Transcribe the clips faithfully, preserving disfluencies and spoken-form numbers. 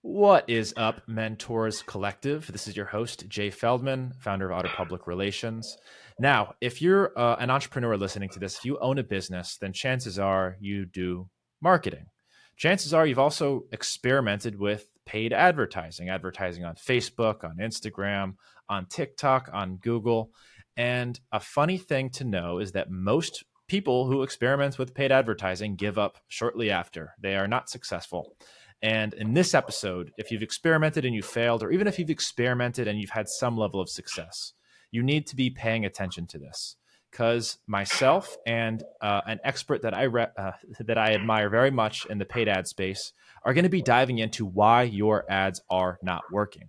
What is up, Mentors Collective? This is your host, Jay Feldman, founder of Outer Public Relations. Now, if you're uh, an entrepreneur listening to this, if you own a business, then chances are you do marketing. Chances are you've also experimented with paid advertising, advertising on Facebook, on Instagram, on TikTok, on Google. And a funny thing to know is that most people who experiment with paid advertising give up shortly after. They are not successful. And in this episode, if you've experimented and you failed, or even if you've experimented and you've had some level of success, you need to be paying attention to this, because myself and uh, an expert that I re- uh, that I admire very much in the paid ad space are going to be diving into why your ads are not working.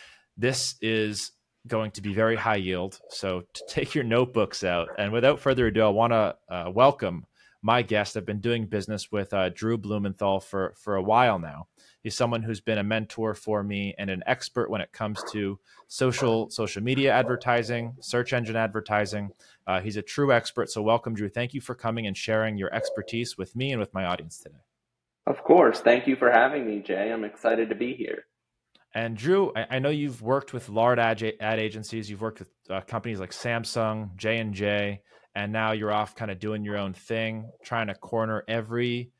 This is going to be very high yield, so to take your notebooks out. And without further ado, I want to uh, welcome my guest. I've been doing business with uh, Drew Blumenthal for, for a while now. He's someone who's been a mentor for me and an expert when it comes to social social media advertising, search engine advertising. Uh, he's a true expert. So welcome, Drew. Thank you for coming and sharing your expertise with me and with my audience today. Of course. Thank you for having me, Jay. I'm excited to be here. And Drew, I, I know you've worked with large ad, ad agencies. You've worked with uh, companies like Samsung, J and J, and now you're off kind of doing your own thing, trying to corner every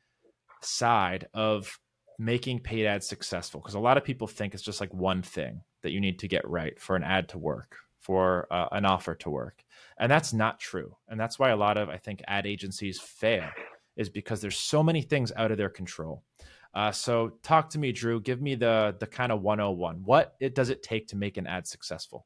side of making paid ads successful. Because a lot of people think it's just like one thing that you need to get right for an ad to work, for uh, an offer to work. And that's not true. And that's why a lot of, I think, ad agencies fail, is because there's so many things out of their control. Uh, so talk to me, Drew. Give me the the kind of one oh one. What it, does it take to make an ad successful?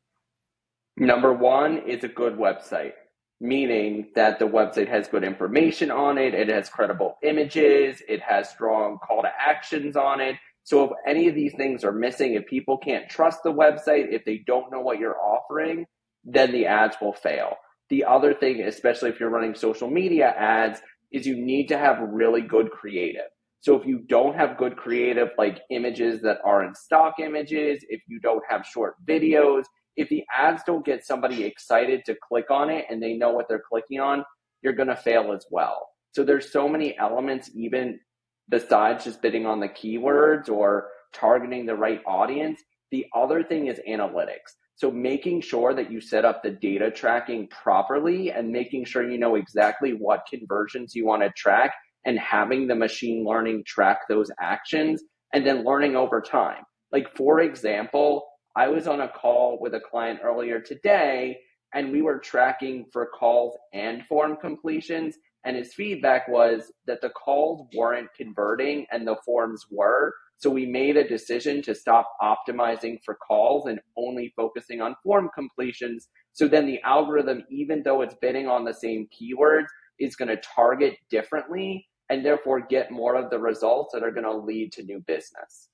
Number one is a good website, meaning that the website has good information on it. It has credible images. It has strong call to actions on it. So if any of these things are missing, if people can't trust the website, if they don't know what you're offering, then the ads will fail. The other thing, especially if you're running social media ads, is you need to have really good creative. So if you don't have good creative, like images that are in stock images, if you don't have short videos, if the ads don't get somebody excited to click on it and they know what they're clicking on, you're going to fail as well. So there's so many elements, even besides just bidding on the keywords or targeting the right audience. The other thing is analytics. So making sure that you set up the data tracking properly and making sure you know exactly what conversions you want to track, and having the machine learning track those actions and then learning over time. Like, for example, I was on a call with a client earlier today, and we were tracking for calls and form completions. And his feedback was that the calls weren't converting and the forms were. So we made a decision to stop optimizing for calls and only focusing on form completions. So then the algorithm, even though it's bidding on the same keywords, is going to target differently and therefore get more of the results that are going to lead to new business.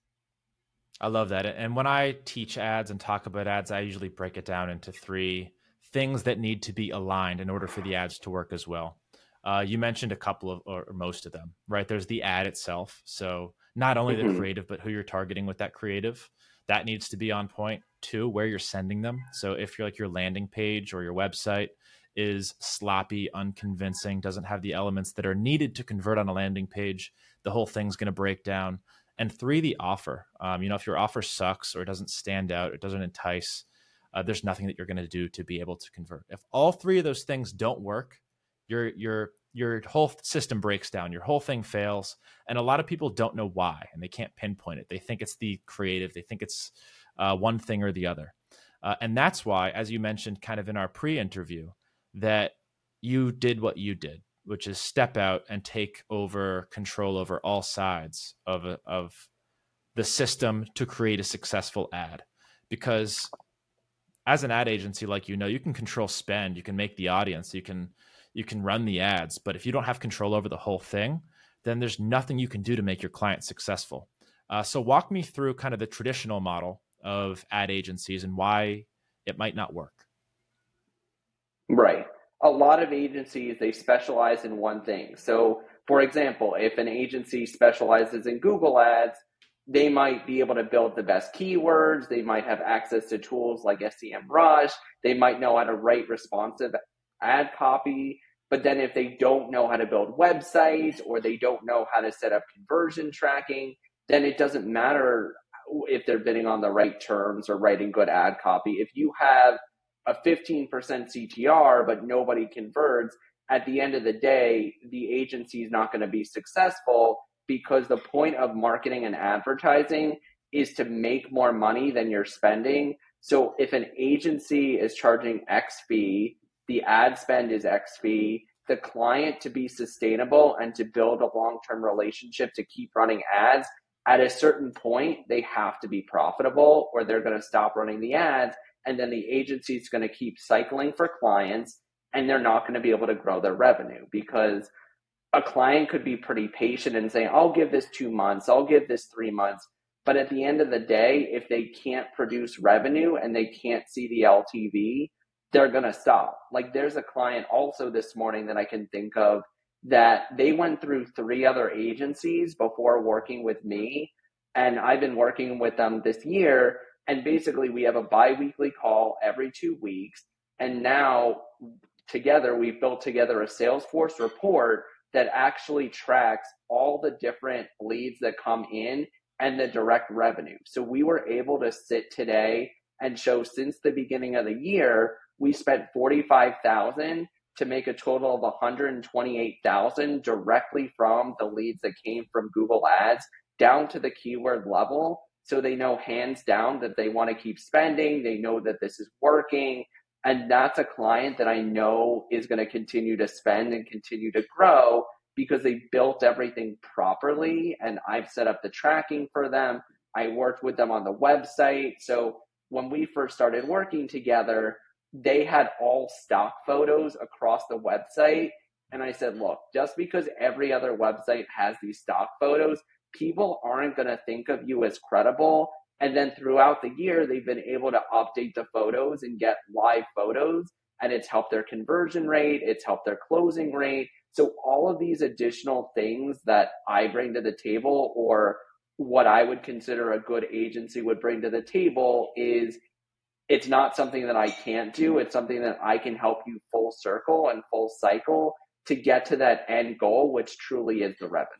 I love that. And when I teach ads and talk about ads, I usually break it down into three things that need to be aligned in order for the ads to work as well. Uh, you mentioned a couple of, or most of them, right? There's the ad itself. So not only the Mm-hmm. creative, but who you're targeting with that creative, that needs to be on point. Two, where you're sending them. So if you're like your landing page or your website is sloppy, unconvincing, doesn't have the elements that are needed to convert on a landing page, the whole thing's going to break down. And three, the offer. Um, you know, if your offer sucks or it doesn't stand out, it doesn't entice, uh, there's nothing that you're going to do to be able to convert. If all three of those things don't work, your your your whole system breaks down. Your whole thing fails. And a lot of people don't know why, and they can't pinpoint it. They think it's the creative. They think it's uh, one thing or the other. Uh, and that's why, as you mentioned kind of in our pre-interview, that you did what you did, which is step out and take over control over all sides of a, of the system to create a successful ad. Because as an ad agency, like, you know, you can control spend, you can make the audience, you can you can run the ads, but if you don't have control over the whole thing, then there's nothing you can do to make your client successful. Uh, so walk me through kind of the traditional model of ad agencies and why it might not work. Right. A lot of agencies, they specialize in one thing. So, for example, if an agency specializes in Google Ads, they might be able to build the best keywords. They might have access to tools like SEMrush. They might know how to write responsive ad copy. But then if they don't know how to build websites, or they don't know how to set up conversion tracking, then it doesn't matter if they're bidding on the right terms or writing good ad copy. If you have a fifteen percent C T R, but nobody converts, at the end of the day, the agency is not going to be successful, because the point of marketing and advertising is to make more money than you're spending. So if an agency is charging X fee, the ad spend is X fee, the client, to be sustainable and to build a long-term relationship to keep running ads, at a certain point, they have to be profitable or they're going to stop running the ads. And then the agency is going to keep cycling for clients, and they're not going to be able to grow their revenue, because a client could be pretty patient and say, I'll give this two months, I'll give this three months. But at the end of the day, if they can't produce revenue and they can't see the L T V, they're going to stop. Like, there's a client also this morning that I can think of that they went through three other agencies before working with me. And I've been working with them this year. And basically we have a bi-weekly call every two weeks. And now together, we've built together a Salesforce report that actually tracks all the different leads that come in and the direct revenue. So we were able to sit today and show, since the beginning of the year, we spent forty-five thousand dollars to make a total of one hundred twenty-eight thousand dollars directly from the leads that came from Google Ads down to the keyword level. So they know hands down that they want to keep spending. They know that this is working. And that's a client that I know is going to continue to spend and continue to grow, because they built everything properly. And I've set up the tracking for them. I worked with them on the website. So when we first started working together, they had all stock photos across the website. And I said, look, just because every other website has these stock photos, people aren't going to think of you as credible. And then throughout the year, they've been able to update the photos and get live photos, and it's helped their conversion rate. It's helped their closing rate. So all of these additional things that I bring to the table, or what I would consider a good agency would bring to the table, is it's not something that I can't do. It's something that I can help you full circle and full cycle to get to that end goal, which truly is the revenue.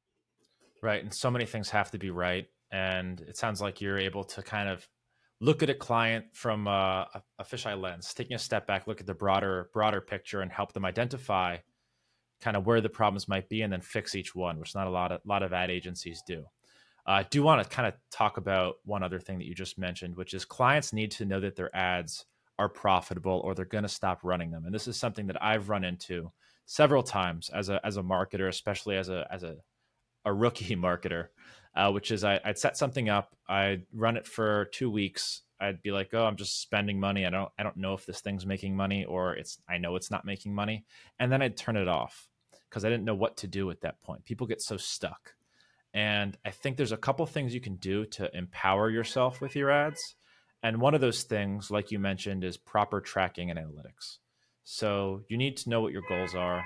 Right. And so many things have to be right. And it sounds like you're able to kind of look at a client from a, a fisheye lens, taking a step back, look at the broader, broader picture, and help them identify kind of where the problems might be, and then fix each one, which not a lot of, lot of ad agencies do. Uh, I do want to kind of talk about one other thing that you just mentioned, which is clients need to know that their ads are profitable or they're going to stop running them. And this is something that I've run into several times as a, as a marketer, especially as a, as a, a rookie marketer, uh, which is I, I'd set something up. I'd run it for two weeks. I'd be like, oh, I'm just spending money. I don't, I don't know if this thing's making money, or it's, I know it's not making money. And then I'd turn it off because I didn't know what to do at that point. People get so stuck. And I think there's a couple things you can do to empower yourself with your ads. And one of those things, like you mentioned, is proper tracking and analytics. So you need to know what your goals are,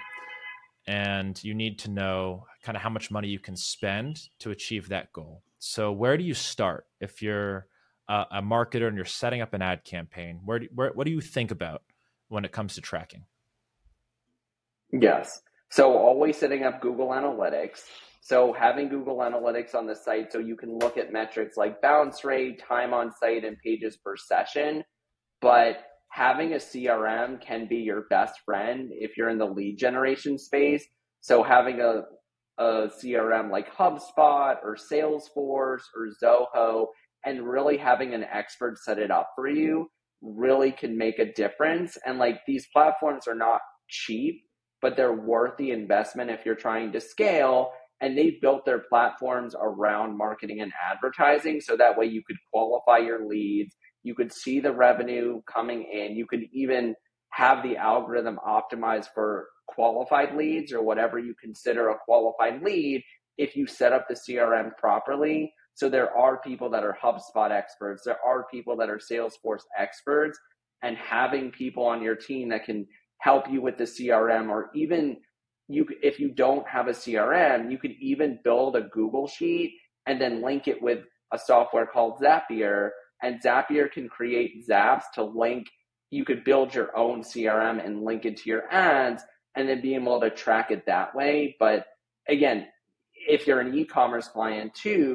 and you need to know kind of how much money you can spend to achieve that goal. So where do you start if you're a, a marketer and you're setting up an ad campaign? Where, do, where what do you think about when it comes to tracking? Yes. So always setting up Google Analytics. So having Google Analytics on the site so you can look at metrics like bounce rate, time on site, and pages per session. But having a C R M can be your best friend if you're in the lead generation space. So having a, a C R M like HubSpot or Salesforce or Zoho, and really having an expert set it up for you, really can make a difference. And like, these platforms are not cheap, but they're worth the investment if you're trying to scale. And they've built their platforms around marketing and advertising, so that way you could qualify your leads, you could see the revenue coming in, you could even have the algorithm optimized for qualified leads, or whatever you consider a qualified lead, if you set up the C R M properly. So there are people that are HubSpot experts, there are people that are Salesforce experts, and having people on your team that can help you with the C R M, or even you, if you don't have a C R M, you could even build a Google Sheet and then link it with a software called Zapier, and Zapier can create Zaps to link. You could build your own C R M and link it to your ads, and then be able to track it that way. But again, if you're an e-commerce client too,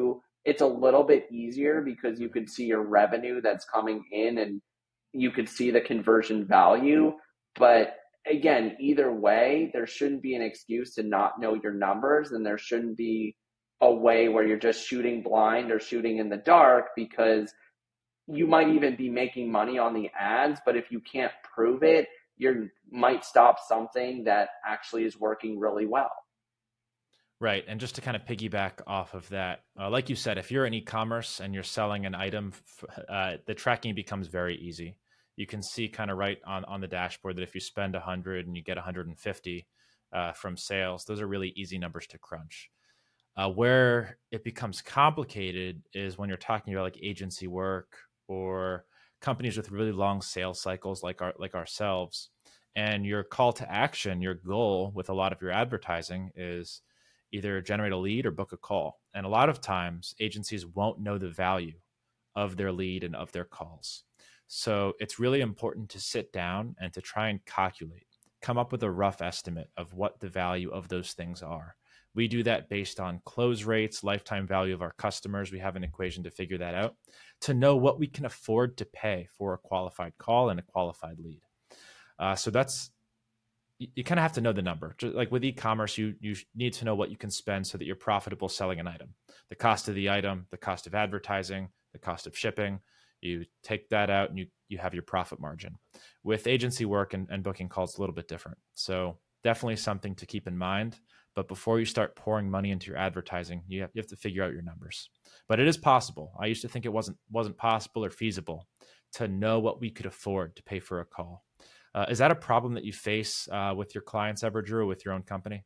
it's a little bit easier because you could see your revenue that's coming in and you could see the conversion value. But again, either way, there shouldn't be an excuse to not know your numbers, and there shouldn't be a way where you're just shooting blind or shooting in the dark, because you might even be making money on the ads, but if you can't prove it, you might stop something that actually is working really well. Right. And just to kind of piggyback off of that, uh, like you said, if you're in e-commerce and you're selling an item, uh, the tracking becomes very easy. You can see kind of right on, on the dashboard that if you spend one hundred and you get one hundred fifty uh, from sales, those are really easy numbers to crunch. Uh, where it becomes complicated is when you're talking about like agency work or companies with really long sales cycles like our, like ourselves. And your call to action, your goal with a lot of your advertising is either generate a lead or book a call. And a lot of times agencies won't know the value of their lead and of their calls. So it's really important to sit down and to try and calculate, come up with a rough estimate of what the value of those things are. We do that based on close rates, lifetime value of our customers. We have an equation to figure that out, to know what we can afford to pay for a qualified call and a qualified lead. Uh, so that's, you, you kind of have to know the number. Just like with e-commerce, you you need to know what you can spend so that you're profitable selling an item. The cost of the item, the cost of advertising, the cost of shipping. You take that out and you you have your profit margin. With agency work and, and booking calls, a little bit different. So definitely something to keep in mind. But before you start pouring money into your advertising, you have, you have to figure out your numbers. But it is possible. I used to think it wasn't wasn't possible or feasible to know what we could afford to pay for a call. Uh, is that a problem that you face uh, with your clients ever, Drew, with your own company?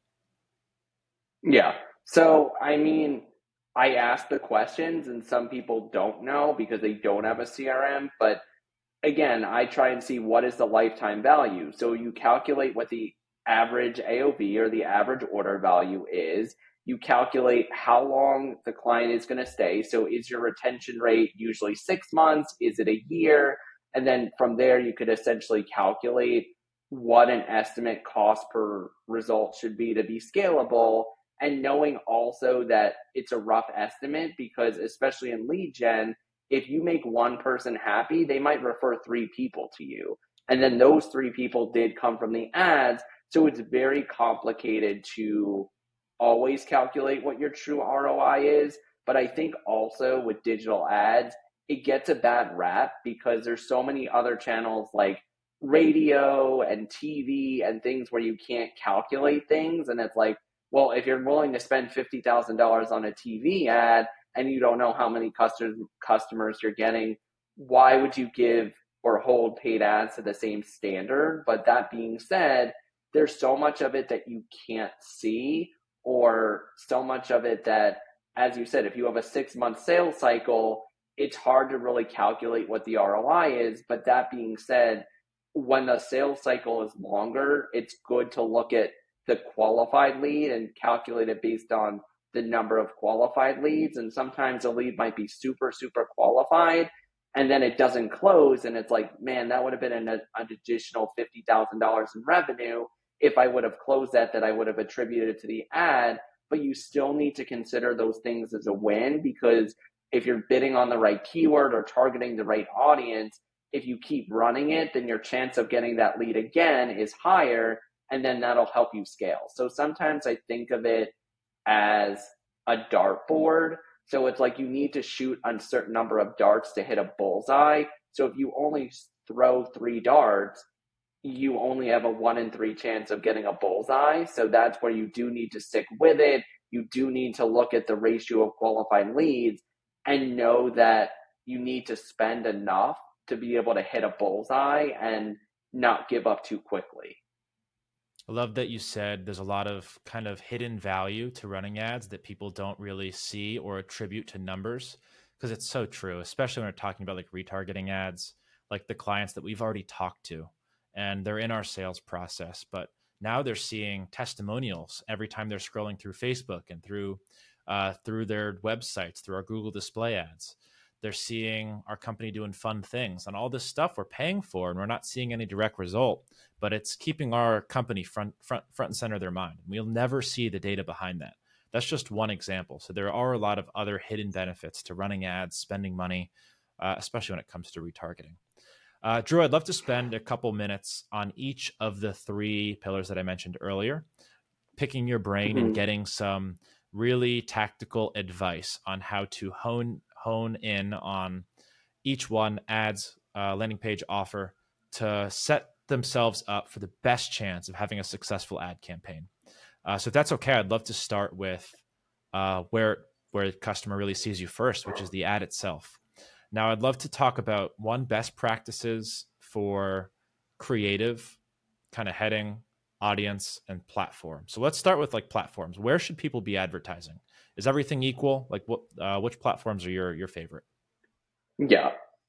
Yeah. So, I mean, I ask the questions and some people don't know because they don't have a C R M. But again, I try and see what is the lifetime value. So you calculate what the average A O V or the average order value is. You calculate how long the client is going to stay. So is your retention rate usually six months? Is it a year? And then from there, you could essentially calculate what an estimate cost per result should be to be scalable. And knowing also that it's a rough estimate, because especially in lead gen, if you make one person happy, they might refer three people to you. And then those three people did come from the ads. So it's very complicated to always calculate what your true R O I is. But I think also with digital ads, it gets a bad rap because there's so many other channels like radio and T V and things where you can't calculate things. And it's like, well, if you're willing to spend fifty thousand dollars on a T V ad and you don't know how many customers customers you're getting, why would you give or hold paid ads to the same standard? But that being said, there's so much of it that you can't see, or so much of it that, as you said, if you have a six month sales cycle, it's hard to really calculate what the R O I is. But that being said, when the sales cycle is longer, it's good to look at the qualified lead and calculate it based on the number of qualified leads. And sometimes a lead might be super, super qualified, and then it doesn't close. And it's like, man, that would have been an, an additional fifty thousand dollars in revenue if I would have closed that, that I would have attributed to the ad. But you still need to consider those things as a win, because if you're bidding on the right keyword or targeting the right audience, if you keep running it, then your chance of getting that lead again is higher, and then that'll help you scale. So sometimes I think of it as a dartboard. So it's like you need to shoot a certain number of darts to hit a bullseye. So if you only throw three darts, you only have a one in three chance of getting a bullseye. So that's where you do need to stick with it. You do need to look at the ratio of qualified leads and know that you need to spend enough to be able to hit a bullseye and not give up too quickly. I love that you said there's a lot of kind of hidden value to running ads that people don't really see or attribute to numbers, because it's so true, especially when we're talking about like retargeting ads, like the clients that we've already talked to and they're in our sales process, but now they're seeing testimonials every time they're scrolling through Facebook and through uh, through their websites, through our Google display ads. They're seeing our company doing fun things and all this stuff we're paying for, and we're not seeing any direct result, but it's keeping our company front, front, front and center of their mind. We'll never see the data behind that. That's just one example. So there are a lot of other hidden benefits to running ads, spending money, uh, especially when it comes to retargeting. Uh, Drew, I'd love to spend a couple minutes on each of the three pillars that I mentioned earlier, picking your brain Mm-hmm. and getting some really tactical advice on how to hone hone in on each one, ads, uh, landing page, offer, to set themselves up for the best chance of having a successful ad campaign. Uh, so if that's okay, I'd love to start with uh, where where the customer really sees you first, which is the ad itself. Now, I'd love to talk about one, best practices for creative, kind of heading, audience, and platform. So let's start with like platforms. Where should people be advertising? Is everything equal? Like what? Uh, which platforms are your your favorite? Yeah.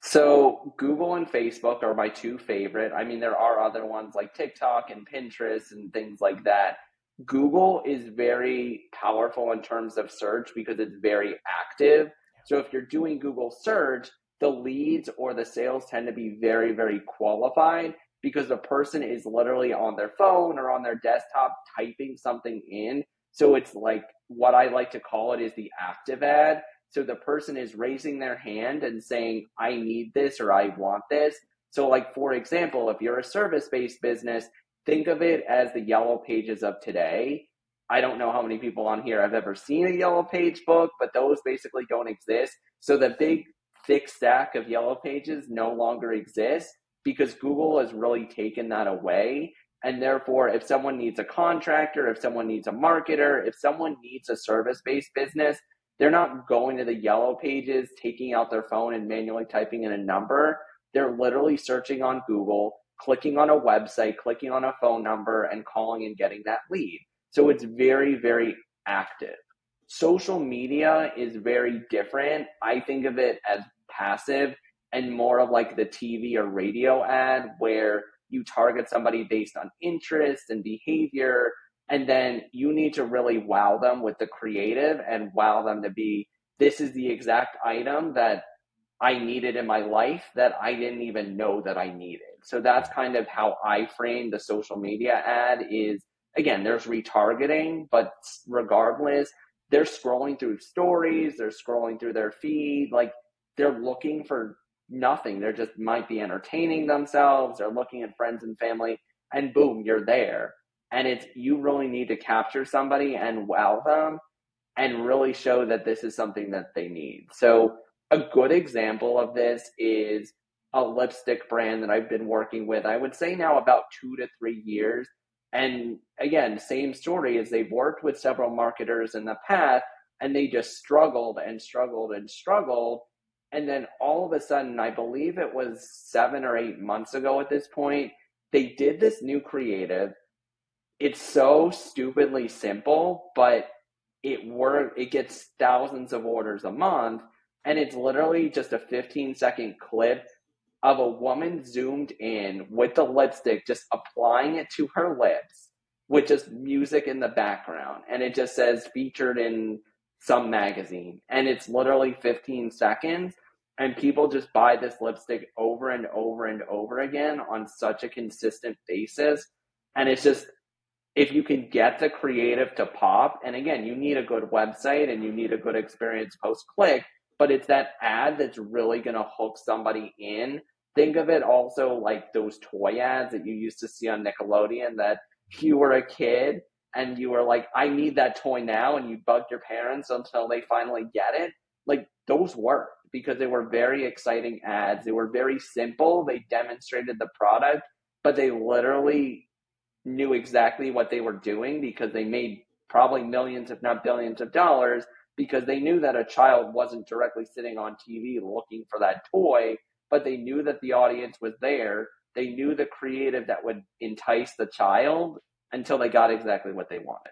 So Google and Facebook are my two favorite. I mean, there are other ones like TikTok and Pinterest and things like that. Google is very powerful in terms of search because it's very active. So if you're doing Google search, the leads or the sales tend to be very, very qualified because the person is literally on their phone or on their desktop typing something in. So it's like what I like to call it is the active ad. So the person is raising their hand and saying, I need this or I want this. So like, for example, if you're a service-based business, think of it as the yellow pages of today. I don't know how many people on here have ever seen a yellow page book, but those basically don't exist. So the big thick stack of yellow pages no longer exists because Google has really taken that away. And therefore, if someone needs a contractor, if someone needs a marketer, if someone needs a service-based business, they're not going to the yellow pages, taking out their phone and manually typing in a number. They're literally searching on Google, clicking on a website, clicking on a phone number, and calling and getting that lead. So it's very, very active. Social media is very different. I think of it as passive and more of like the T V or radio ad where you target somebody based on interest and behavior. And then you need to really wow them with the creative and wow them to be, this is the exact item that I needed in my life that I didn't even know that I needed. So that's kind of how I frame the social media ad is, again, there's retargeting, but regardless, they're scrolling through stories, they're scrolling through their feed, like they're looking for nothing. They're just might be entertaining themselves, they're looking at friends and family, and boom, you're there. And it's, you really need to capture somebody and wow them and really show that this is something that they need. So a good example of this is a lipstick brand that I've been working with, I would say now about two to three years. And again, same story as they've worked with several marketers in the past and they just struggled and struggled and struggled. And then all of a sudden, I believe it was seven or eight months ago at this point, they did this new creative. It's so stupidly simple, but it work it gets thousands of orders a month, and it's literally just a fifteen second clip of a woman zoomed in with the lipstick, just applying it to her lips with just music in the background, and it just says featured in some magazine, and it's literally fifteen seconds, and people just buy this lipstick over and over and over again on such a consistent basis. And it's just, if you can get the creative to pop, and again, you need a good website and you need a good experience post-click, but it's that ad that's really going to hook somebody in. Think of it also like those toy ads that you used to see on Nickelodeon, that you were a kid and you were like, I need that toy now, and you bugged your parents until they finally get it. Like, those worked because they were very exciting ads. They were very simple. They demonstrated the product, but they literally knew exactly what they were doing because they made probably millions, if not billions of dollars, because they knew that a child wasn't directly sitting on T V looking for that toy, but they knew that the audience was there. They knew the creative that would entice the child until they got exactly what they wanted.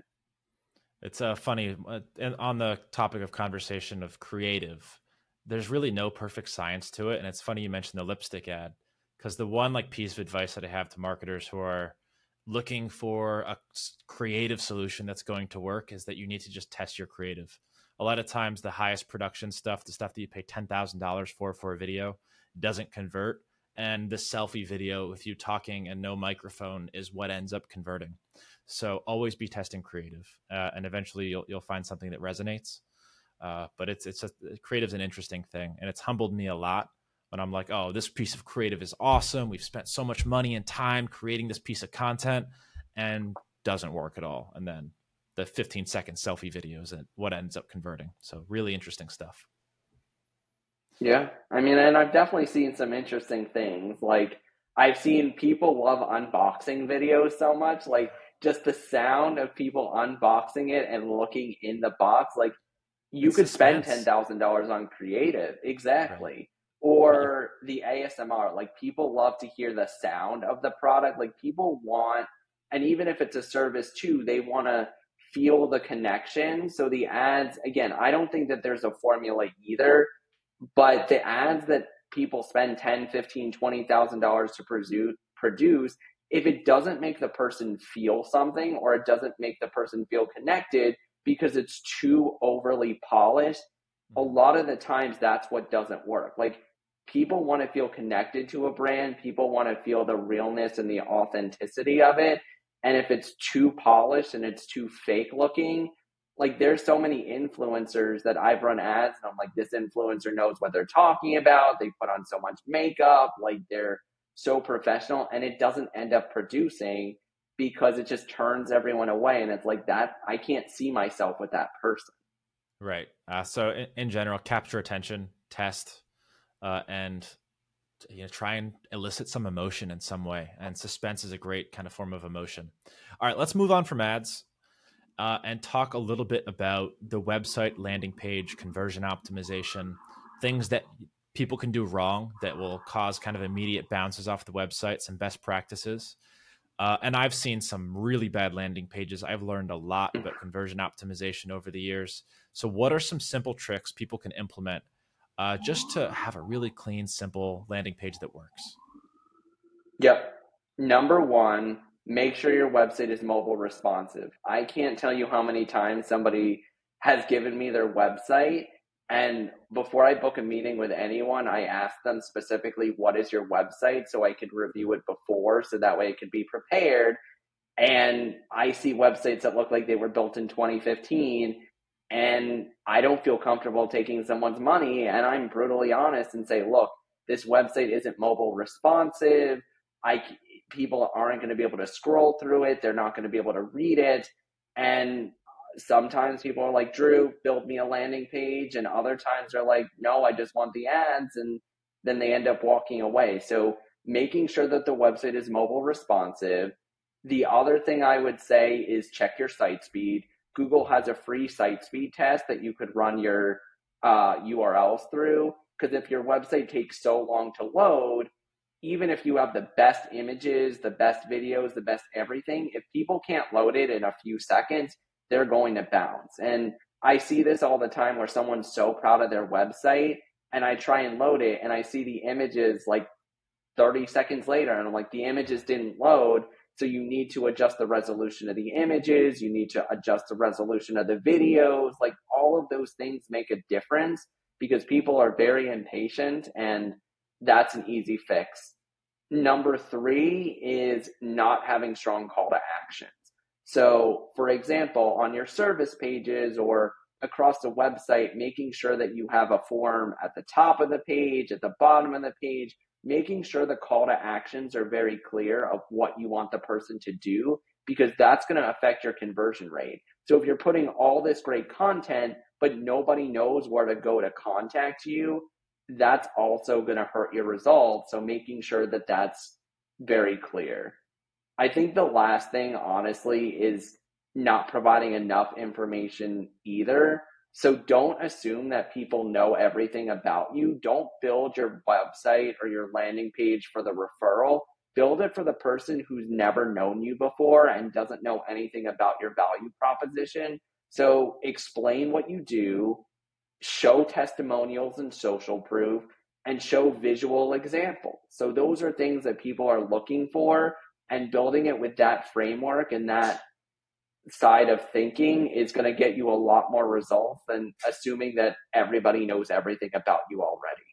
It's uh, funny, uh, and on the topic of conversation of creative, there's really no perfect science to it. And it's funny you mentioned the lipstick ad, because the one like piece of advice that I have to marketers who are looking for a creative solution that's going to work is that you need to just test your creative. A lot of times the highest production stuff, the stuff that you pay ten thousand dollars for for a video, doesn't convert. And the selfie video with you talking and no microphone is what ends up converting. So always be testing creative, uh, and eventually you'll you'll find something that resonates. Uh, but it's it's a, creative's an interesting thing, and it's humbled me a lot when I'm like, oh, this piece of creative is awesome. We've spent so much money and time creating this piece of content, and doesn't work at all. And then the fifteen second selfie videos and what ends up converting. So really interesting stuff. Yeah, I mean, and I've definitely seen some interesting things. Like I've seen people love unboxing videos so much, like just the sound of people unboxing it and looking in the box. Like you It's could spend suspense. ten thousand dollars on creative. Exactly. Right. Or the A S M R, like people love to hear the sound of the product. Like people want, and even if it's a service too, they want to feel the connection. So the ads, again, I don't think that there's a formula either, but the ads that people spend ten, fifteen, twenty thousand dollars to produce produce, if it doesn't make the person feel something or it doesn't make the person feel connected because it's too overly polished, a lot of the times that's what doesn't work. Like people want to feel connected to a brand, people want to feel the realness and the authenticity of it. And if it's too polished and it's too fake looking, like there's so many influencers that I've run ads and I'm like, this influencer knows what they're talking about. They put on so much makeup, like they're so professional, and it doesn't end up producing because it just turns everyone away. And it's like that, I can't see myself with that person. Right. Uh, so in, in general, capture attention, test, uh, and you know, try and elicit some emotion in some way. And suspense is a great kind of form of emotion. All right, let's move on from ads. Uh, and talk a little bit about the website landing page conversion optimization, things that people can do wrong that will cause kind of immediate bounces off the website, some best practices. Uh, and I've seen some really bad landing pages. I've learned a lot about conversion optimization over the years. So what are some simple tricks people can implement uh, just to have a really clean, simple landing page that works? Yep. Number one, make sure your website is mobile responsive. I can't tell you how many times somebody has given me their website, and before I book a meeting with anyone, I ask them specifically, what is your website, so I could review it before, so that way I could be prepared. And I see websites that look like they were built in twenty fifteen, and I don't feel comfortable taking someone's money. And I'm brutally honest and say, look, this website isn't mobile responsive. I people aren't going to be able to scroll through it. They're not going to be able to read it. And sometimes people are like, Drew, build me a landing page. And other times they're like, no, I just want the ads. And then they end up walking away. So making sure that the website is mobile responsive. The other thing I would say is check your site speed. Google has a free site speed test that you could run your uh, U R Ls through. Because if your website takes so long to load, even if you have the best images, the best videos, the best everything, if people can't load it in a few seconds, they're going to bounce. And I see this all the time where someone's so proud of their website and I try and load it and I see the images like thirty seconds later and I'm like, the images didn't load. So you need to adjust the resolution of the images. You need to adjust the resolution of the videos. Like all of those things make a difference because people are very impatient, and that's an easy fix. Number three is not having strong call to actions. So for example, on your service pages or across the website, making sure that you have a form at the top of the page, at the bottom of the page, making sure the call to actions are very clear of what you want the person to do, because that's going to affect your conversion rate. So if you're putting all this great content, but nobody knows where to go to contact you, that's also going to hurt your results. So making sure that that's very clear. I think the last thing, honestly, is not providing enough information either. So don't assume that people know everything about you. Don't build your website or your landing page for the referral. Build it for the person who's never known you before and doesn't know anything about your value proposition. So explain what you do, show testimonials and social proof, and show visual examples. So those are things that people are looking for, and building it with that framework and that side of thinking is going to get you a lot more results than assuming that everybody knows everything about you already.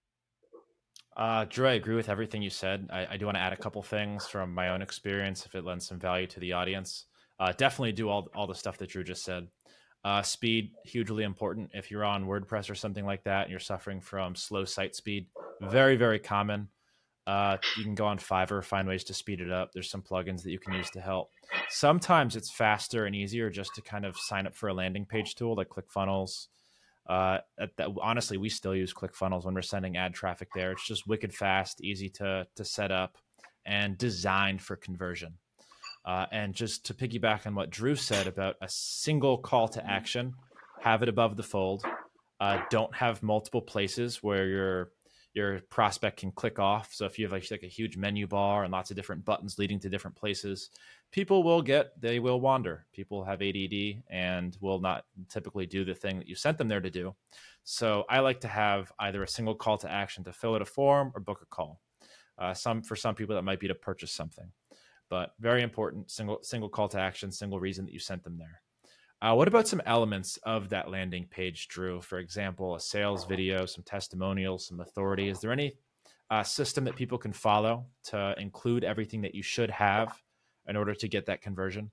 Uh, Drew, I agree with everything you said. I, I do want to add a couple things from my own experience if it lends some value to the audience. Uh, definitely do all, all the stuff that Drew just said. Uh, speed, hugely important. If you're on WordPress or something like that and you're suffering from slow site speed, very, very common. Uh, you can go on Fiverr, find ways to speed it up. There's some plugins that you can use to help. Sometimes it's faster and easier just to kind of sign up for a landing page tool like ClickFunnels. Uh, at that, honestly, we still use ClickFunnels when we're sending ad traffic there. It's just wicked fast, easy to to set up, and designed for conversion. Uh, and just to piggyback on what Drew said about a single call to action, have it above the fold. Uh, don't have multiple places where your your prospect can click off. So if you have like, like a huge menu bar and lots of different buttons leading to different places, people will get, they will wander. People have A D D and will not typically do the thing that you sent them there to do. So I like to have either a single call to action to fill out a form or book a call. Uh, some for some people that might be to purchase something. But very important, single single call to action, single reason that you sent them there. Uh, what about some elements of that landing page, Drew? For example, a sales video, some testimonials, some authority. Is there any uh, system that people can follow to include everything that you should have in order to get that conversion?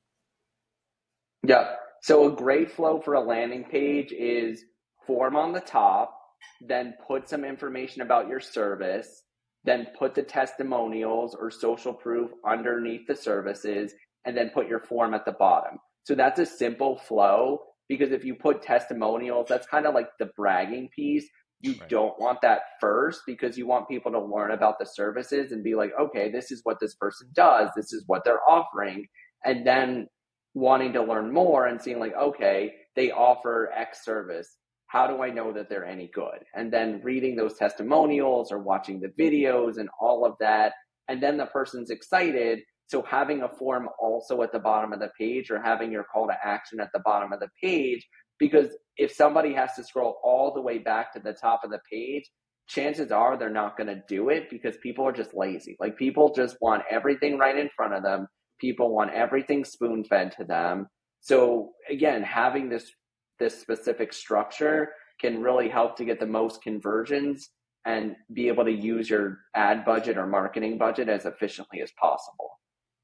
Yeah. So a great flow for a landing page is form on the top, then put some information about your service, then put the testimonials or social proof underneath the services, and then put your form at the bottom. So that's a simple flow, because if you put testimonials, that's kind of like the bragging piece. You right. don't want that first, because you want people to learn about the services and be like, okay, this is what this person does. This is what they're offering. And then wanting to learn more and seeing like, okay, they offer X service. How do I know that they're any good? And then reading those testimonials or watching the videos and all of that. And then the person's excited. So having a form also at the bottom of the page, or having your call to action at the bottom of the page, because if somebody has to scroll all the way back to the top of the page, chances are they're not going to do it, because people are just lazy. Like, people just want everything right in front of them. People want everything spoon fed to them. So again, having this this specific structure can really help to get the most conversions and be able to use your ad budget or marketing budget as efficiently as possible.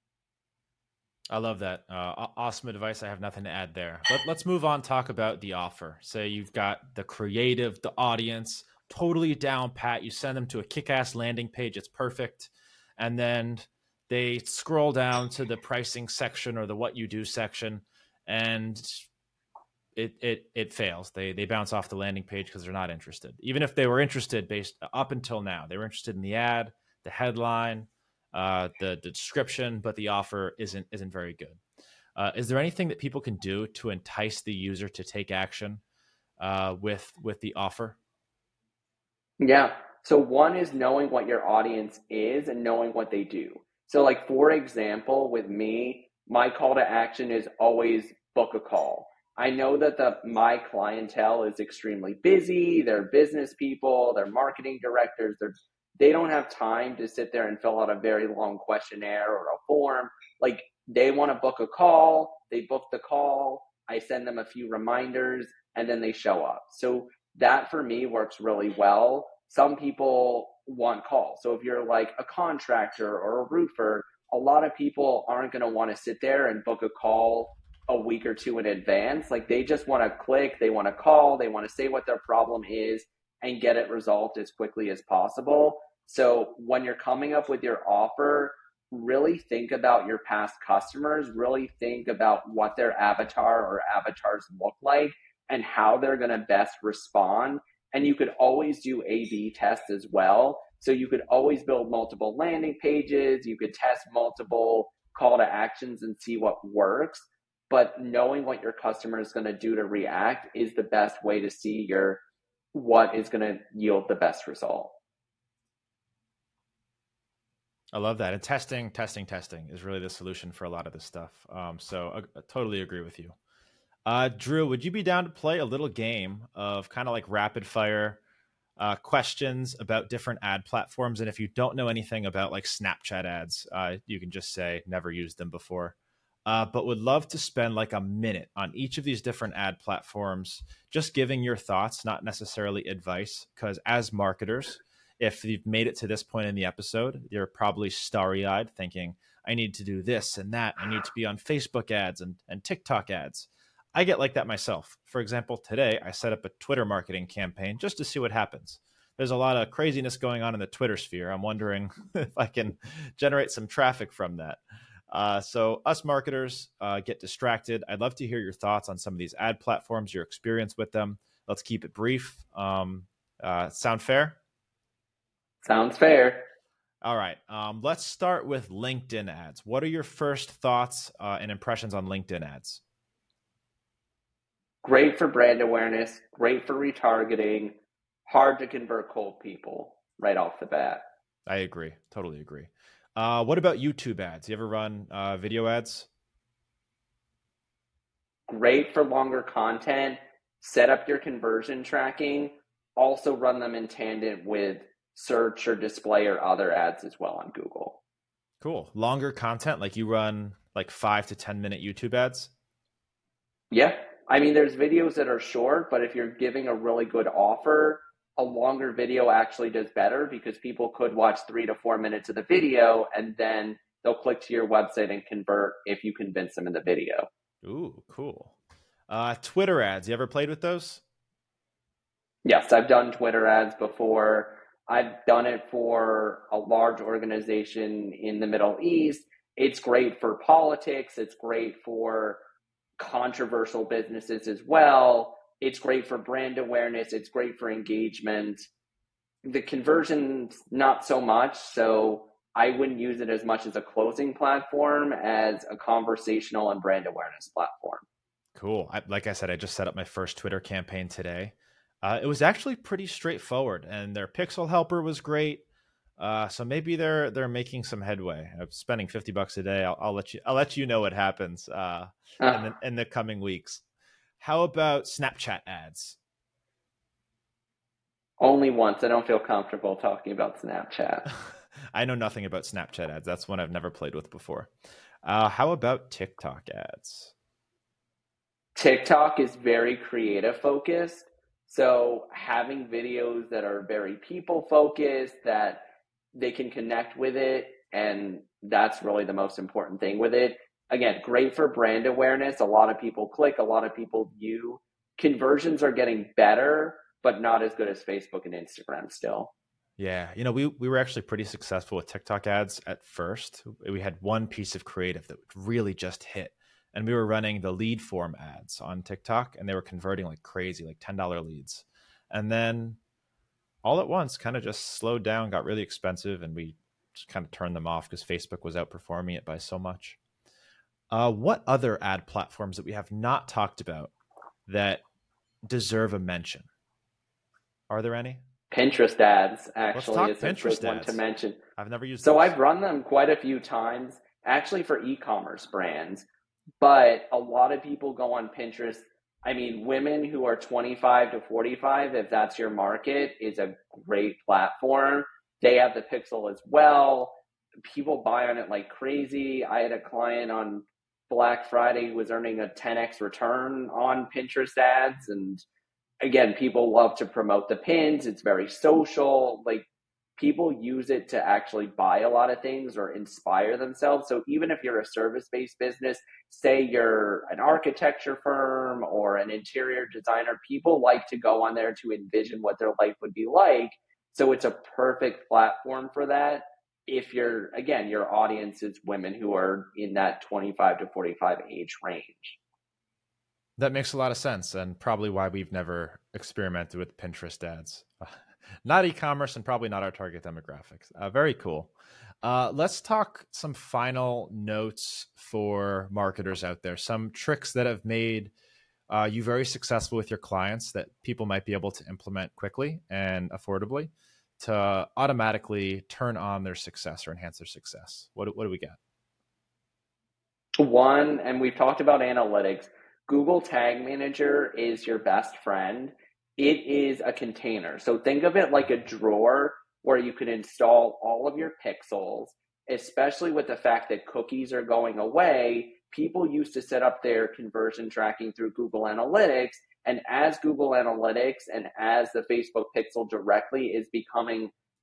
I love that. Uh, awesome advice. I have nothing to add there. But let's move on, talk about the offer. Say you've got the creative, the audience, totally down pat. You send them to a kick-ass landing page. It's perfect. And then they scroll down to the pricing section or the what you do section, and it it it fails. They they bounce off the landing page because they're not interested. Even if they were interested based up until now, they were interested in the ad, the headline, uh, the, the description, but the offer isn't isn't very good. Uh, is there anything that people can do to entice the user to take action uh, with with the offer? Yeah. So one is knowing what your audience is and knowing what they do. So like, for example, with me, my call to action is always book a call. I know that the my clientele is extremely busy. They're business people, they're marketing directors. They're, they don't have time to sit there and fill out a very long questionnaire or a form. Like, they want to book a call, they book the call, I send them a few reminders, and then they show up. So that for me works really well. Some people want calls. So if you're like a contractor or a roofer, a lot of people aren't going to want to sit there and book a call a week or two in advance. Like, they just want to click, they want to call, they want to say what their problem is and get it resolved as quickly as possible. So when you're coming up with your offer, really think about your past customers, really think about what their avatar or avatars look like and how they're going to best respond. And you could always do A B tests as well. So you could always build multiple landing pages. You could test multiple call to actions and see what works. But knowing what your customer is going to do to react is the best way to see your what is going to yield the best result. I love that. And testing, testing, testing is really the solution for a lot of this stuff. Um, so I, I totally agree with you. Uh, Drew, would you be down to play a little game of kind of like rapid fire uh, questions about different ad platforms? And if you don't know anything about like Snapchat ads, uh, you can just say never used them before. Uh, but would love to spend like a minute on each of these different ad platforms, just giving your thoughts, not necessarily advice, because as marketers, if you've made it to this point in the episode, you're probably starry-eyed thinking, I need to do this and that. I need to be on Facebook ads and, and TikTok ads. I get like that myself. For example, today I set up a Twitter marketing campaign just to see what happens. There's a lot of craziness going on in the Twitter sphere. I'm wondering if I can generate some traffic from that. Uh, so us marketers uh, get distracted. I'd love to hear your thoughts on some of these ad platforms, your experience with them. Let's keep it brief. Um, uh, sound fair? Sounds fair. All right. Um, let's start with LinkedIn ads. What are your first thoughts uh, and impressions on LinkedIn ads? Great for brand awareness, great for retargeting, hard to convert cold people right off the bat. I agree. Totally agree. Uh, what about YouTube ads? You ever run uh, video ads? Great for longer content. Set up your conversion tracking. Also run them in tandem with search or display or other ads as well on Google. Cool. Longer content, like you run like five to ten minute YouTube ads? Yeah. I mean, there's videos that are short, but if you're giving a really good offer, a longer video actually does better because people could watch three to four minutes of the video and then they'll click to your website and convert if you convince them in the video. Ooh, cool. Uh, Twitter ads. You ever played with those? Yes, I've done Twitter ads before. I've done it for a large organization in the Middle East. It's great for politics. It's great for controversial businesses as well. It's great for brand awareness. It's great for engagement. The conversion's not so much, so I wouldn't use it as much as a closing platform as a conversational and brand awareness platform. Cool. I, like I said, I just set up my first Twitter campaign today. Uh, it was actually pretty straightforward, and their pixel helper was great. Uh, so maybe they're they're making some headway. I'm spending fifty bucks a day. I'll, I'll let you I'll let you know what happens uh, uh. in the in the coming weeks. How about Snapchat ads? Only once. I don't feel comfortable talking about Snapchat. I know nothing about Snapchat ads. That's one I've never played with before. Uh, how about TikTok ads? TikTok is very creative focused. So having videos that are very people focused, that they can connect with it, and that's really the most important thing with it. Again, great for brand awareness. A lot of people click, a lot of people view. Conversions are getting better, but not as good as Facebook and Instagram still. Yeah, you know, we we were actually pretty successful with TikTok ads at first. We had one piece of creative that really just hit. And we were running the lead form ads on TikTok, and they were converting like crazy, like ten dollar leads. And then all at once kind of just slowed down, got really expensive, and we just kind of turned them off because Facebook was outperforming it by so much. Uh, what other ad platforms that we have not talked about that deserve a mention? Are there any? Pinterest ads actually is Pinterest a good one to mention. I've never used So those. I've run them quite a few times, actually for e-commerce brands. But a lot of people go on Pinterest. I mean, women who are twenty-five to forty-five, if that's your market, is a great platform. They have the pixel as well. People buy on it like crazy. I had a client on Black Friday who was earning a ten x return on Pinterest ads. And again, people love to promote the pins. It's very social. Like, people use it to actually buy a lot of things or inspire themselves. So even if you're a service-based business, say you're an architecture firm or an interior designer, people like to go on there to envision what their life would be like. So it's a perfect platform for that. If you're, again, your audience is women who are in that twenty-five to forty-five age range. That makes a lot of sense, and probably why we've never experimented with Pinterest ads. Not e-commerce and probably not our target demographics. Uh, very cool. Uh, let's talk some final notes for marketers out there. Some tricks that have made uh, you very successful with your clients that people might be able to implement quickly and affordably to automatically turn on their success or enhance their success. What, what do we got? One, and we've talked about analytics, Google Tag Manager is your best friend. It is a container. So think of it like a drawer where you can install all of your pixels, especially with the fact that cookies are going away. People used to set up their conversion tracking through Google Analytics. And as Google Analytics and as the Facebook pixel directly is becoming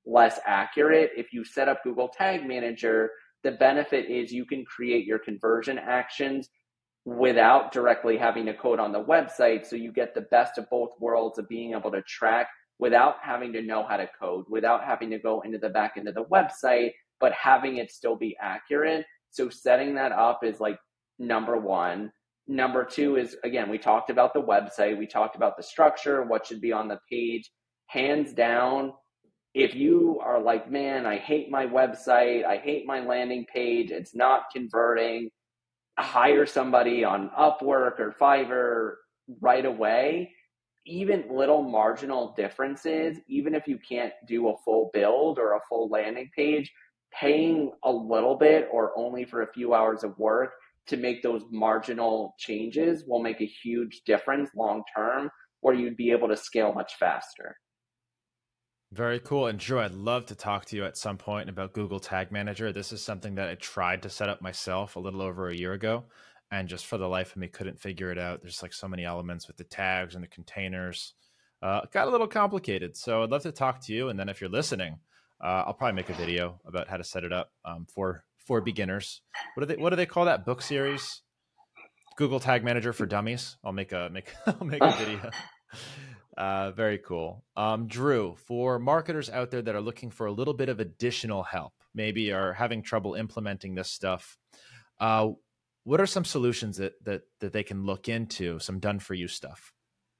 less accurate. If you set up Google Tag Manager, the benefit is you can create your conversion actions without directly having to code on the website. So you get the best of both worlds of being able to track without having to know how to code, without having to go into the back end of the website, but having it still be accurate. So setting that up is like number one. Number two is, again, we talked about the website. We talked about the structure, what should be on the page. Hands down, if you are like, man, I hate my website, I hate my landing page, it's not converting, hire somebody on Upwork or Fiverr right away. Even little marginal differences, even if you can't do a full build or a full landing page, paying a little bit or only for a few hours of work to make those marginal changes will make a huge difference long term, where you'd be able to scale much faster. Very cool. And Drew, I'd love to talk to you at some point about Google Tag Manager. This is something that I tried to set up myself a little over a year ago, and just for the life of me, couldn't figure it out. There's like so many elements with the tags and the containers. Uh, it got a little complicated. So I'd love to talk to you. And then if you're listening, uh, I'll probably make a video about how to set it up um, for for beginners. What do they What do they call that book series? Google Tag Manager for Dummies. I'll make a make I'll make a video. Uh, very cool. Um, Drew, for marketers out there that are looking for a little bit of additional help, maybe are having trouble implementing this stuff, uh, what are some solutions that that that they can look into? Some done for you stuff.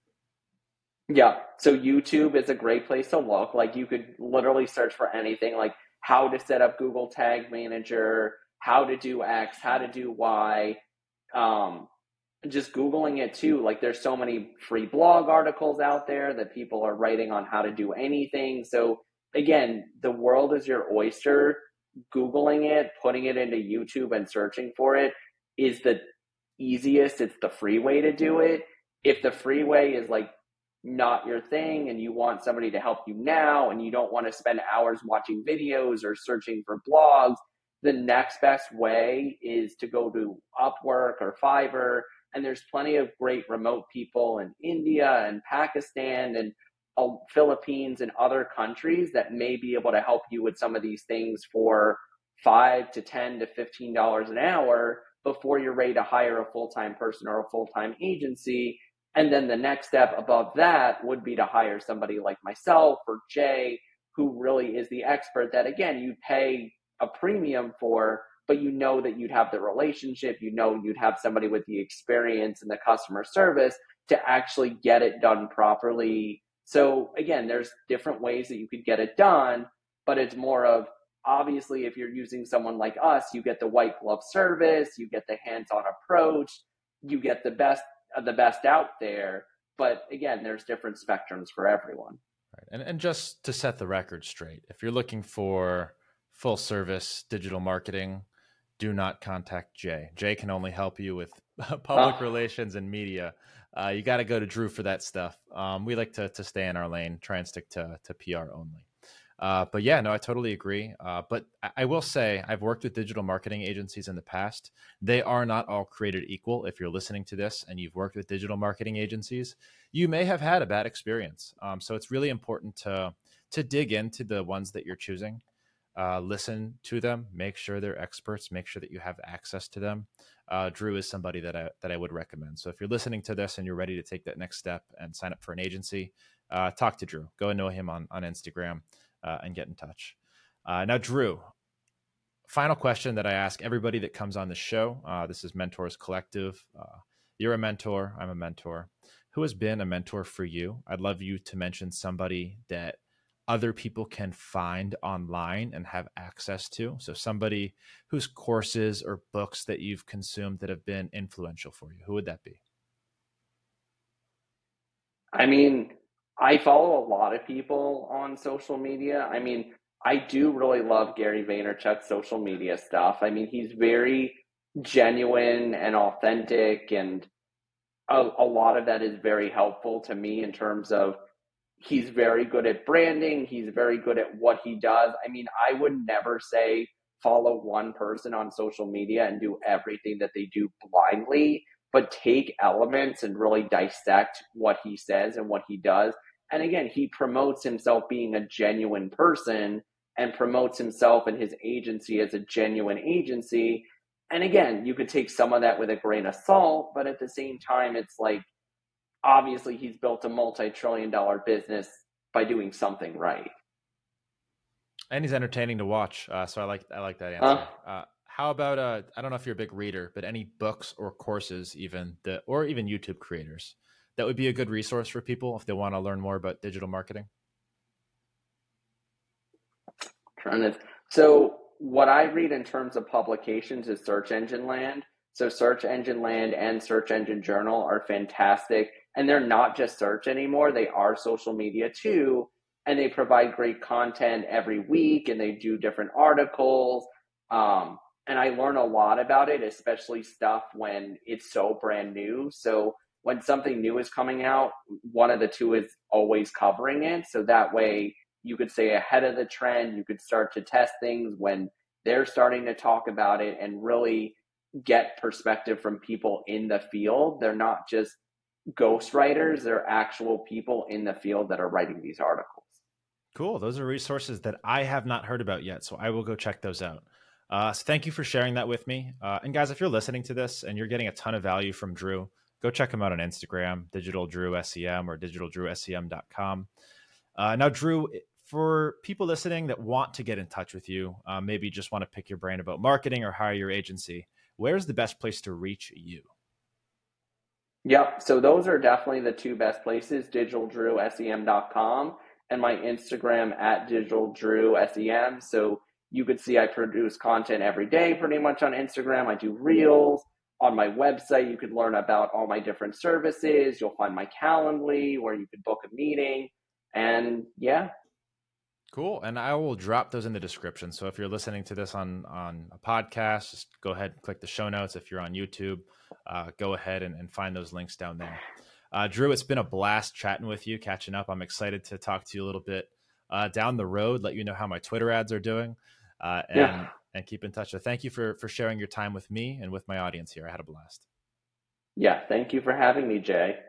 Yeah. So YouTube is a great place to look. Like, you could literally search for anything, like how to set up Google Tag Manager, how to do X, how to do Y. Um, just Googling it too. Like, there's so many free blog articles out there that people are writing on how to do anything. So again, the world is your oyster. Googling it, putting it into YouTube and searching for it is the easiest. It's the free way to do it. If the free way is like not your thing and you want somebody to help you now and you don't want to spend hours watching videos or searching for blogs, the next best way is to go to Upwork or Fiverr. And there's plenty of great remote people in India and Pakistan and uh, Philippines and other countries that may be able to help you with some of these things for five to ten to fifteen dollars an hour before you're ready to hire a full-time person or a full-time agency. And then the next step above that would be to hire somebody like myself or Jay, who really is the expert that, again, you pay a premium for, but you know that you'd have the relationship, you know you'd have somebody with the experience and the customer service to actually get it done properly. So again, there's different ways that you could get it done, but it's more of, obviously, if you're using someone like us, you get the white glove service, you get the hands-on approach, you get the best of the best out there. But again, there's different spectrums for everyone. Right. And, and just to set the record straight, if you're looking for full service digital marketing, do not contact Jay. Jay can only help you with public oh. relations and media. Uh, you got to go to Drew for that stuff. Um, we like to to stay in our lane, try and stick to to P R only. Uh, but yeah, no, I totally agree. Uh, but I, I will say I've worked with digital marketing agencies in the past. They are not all created equal. If you're listening to this and you've worked with digital marketing agencies, you may have had a bad experience. Um, so it's really important to to dig into the ones that you're choosing. Uh, listen to them, make sure they're experts, make sure that you have access to them. Uh, Drew is somebody that I, that I would recommend. So if you're listening to this and you're ready to take that next step and sign up for an agency, uh, talk to Drew. Go and know him on, on Instagram uh, and get in touch. Uh, now, Drew, final question that I ask everybody that comes on the show. Uh, this is Mentors Collective. Uh, you're a mentor. I'm a mentor. Who has been a mentor for you? I'd love you to mention somebody that other people can find online and have access to. So somebody whose courses or books that you've consumed that have been influential for you. Who would that be? I mean, I follow a lot of people on social media. I mean, I do really love Gary Vaynerchuk's social media stuff. I mean, he's very genuine and authentic, and a, a lot of that is very helpful to me in terms of he's very good at branding. He's very good at what he does. I mean, I would never say follow one person on social media and do everything that they do blindly, but take elements and really dissect what he says and what he does And again, he promotes himself being a genuine person and promotes himself and his agency as a genuine agency. And again, you could take some of that with a grain of salt, but at the same time, it's like, obviously he's built a multi-trillion dollar business by doing something right. And he's entertaining to watch. Uh, so I like, I like that answer. Uh, uh, how about, uh, I don't know if you're a big reader, but any books or courses even that, or even YouTube creators that would be a good resource for people if they want to learn more about digital marketing? Trying to, so what I read in terms of publications is Search Engine Land. So Search Engine Land and Search Engine Journal are fantastic. And they're not just search anymore. They are social media too. And they provide great content every week and they do different articles. Um, and I learn a lot about it, especially stuff when it's so brand new. So when something new is coming out, one of the two is always covering it. So that way you could stay ahead of the trend. You could start to test things when they're starting to talk about it and really get perspective from people in the field. They're not just ghostwriters, they're actual people in the field that are writing these articles. Cool. Those are resources that I have not heard about yet, so I will go check those out. Uh, so thank you for sharing that with me. Uh, and guys, if you're listening to this and you're getting a ton of value from Drew, go check him out on Instagram, Digital Drew S E M or digital drew S E M dot com. Uh, now, Drew, for people listening that want to get in touch with you, uh, maybe just want to pick your brain about marketing or hire your agency, where's the best place to reach you? Yep. So those are definitely the two best places, digital drew S E M dot com and my Instagram at digital drew S E M. So you could see I produce content every day pretty much on Instagram. I do reels. On my website, you could learn about all my different services. You'll find my Calendly where you could book a meeting. And yeah. Cool. And I will drop those in the description. So if you're listening to this on, on a podcast, just go ahead and click the show notes. If you're on YouTube, uh, go ahead and, and find those links down there. Uh, Drew, it's been a blast chatting with you, catching up. I'm excited to talk to you a little bit uh, down the road, let you know how my Twitter ads are doing, uh, and, yeah. and keep in touch. So thank you for, for sharing your time with me and with my audience here. I had a blast. Yeah. Thank you for having me, Jay.